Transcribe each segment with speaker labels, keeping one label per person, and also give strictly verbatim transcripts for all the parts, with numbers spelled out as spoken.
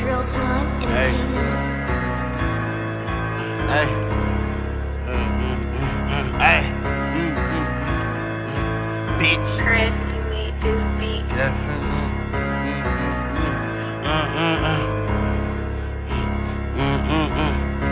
Speaker 1: Drill Time Entertainment.
Speaker 2: Hey. Mm, mm, mm, mm. Hey. Mm, mm, mm, mm. Bitch.
Speaker 3: Chris, you made this beat.
Speaker 2: Get up. Mm, mm, mm, mm, mm, mm, mm, mm,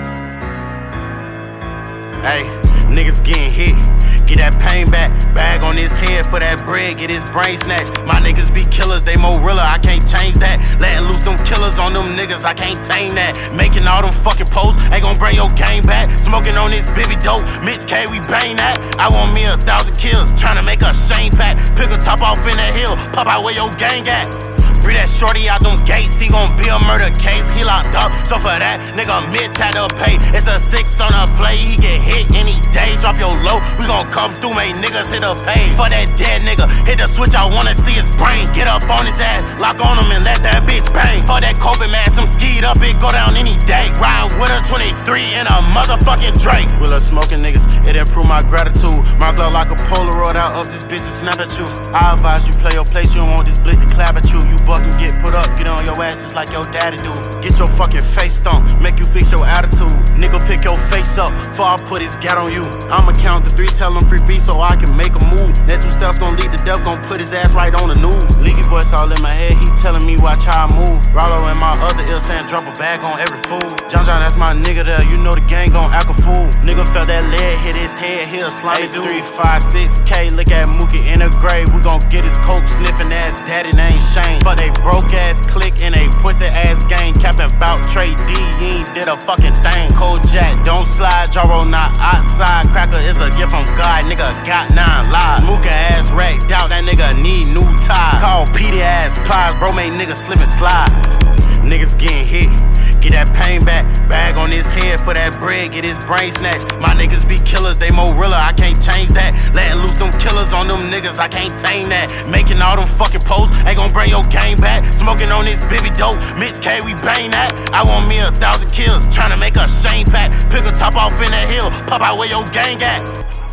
Speaker 2: mm. Hey, niggas getting hit. Get that pain back, bag on his head for that bread, get his brain snatched. My niggas be killers, they more realer, I can't change that. Letting loose them killers on them niggas, I can't tame that. Making all them fucking posts, ain't gon' bring your game back. Smoking on this Bibby dope, Mitch K, we bang that. I want me a thousand kills, tryna make a Shane pack. Pick a top off in the hill, pop out where your gang at. Free that shorty out them gates, he gon' be a murder case. He locked up, so for that, nigga Mitch had to pay. It's a six on a play, he get hit any day. Drop your low, we gon' come through, make niggas hit a pay. For that dead nigga, hit the switch, I wanna see his brain. Get up on his ass, lock on him and let that bitch bang. For that COVID mask, I'm skied up, it go down any day. Riding with a twenty-three and a motherfucking Drake. We love smoking niggas, it improve my gratitude. My glow like a Polaroid out of this bitch and snap at you. I advise you play your place, you don't want this blick to clap at you. You and get put up, get on your ass just like your daddy do. Get your fucking face stumped, make you fix your attitude. Nigga pick your face up, before I put his gat on you. I'ma count to three, tell him free free so I can make a move. That two steps gon' lead the death, gon' put his ass right on the news. Leaky voice all in my head, he telling me watch how I move. Rollo in my other ear saying drop a bag on every fool. John John, that's my nigga there, you know the gang gon' act a fool. Nigga felt that lead hit his head, he a slimy dude. three, five, six K, look at Mookie in the grave. We gon' get his coke sniffing ass daddy name Shane. For they broke ass click and a pussy ass gang. Capping bout Trey D, he ain't did a fucking thing. Cold Jack, don't slide, Jaro not outside. Cracker is a gift from God, nigga got nine lives. Mooka ass racked out, that nigga need new ties. Call Petey ass plies, bro made niggas slip and slide. Niggas getting hit, get that pain back, bag on his head for that bread, get his brain snatched. My niggas be killers, they more realer, I can't change that. Letting loose them killers on them niggas, I can't tame that. Making all them fucking posts, ain't gon' bring your game back. Smoking on this Bibby dope, Mitch K, we bang that. I want me a thousand kills, tryna make a Shane pack. Pick a top off in the hill, pop out where your gang at.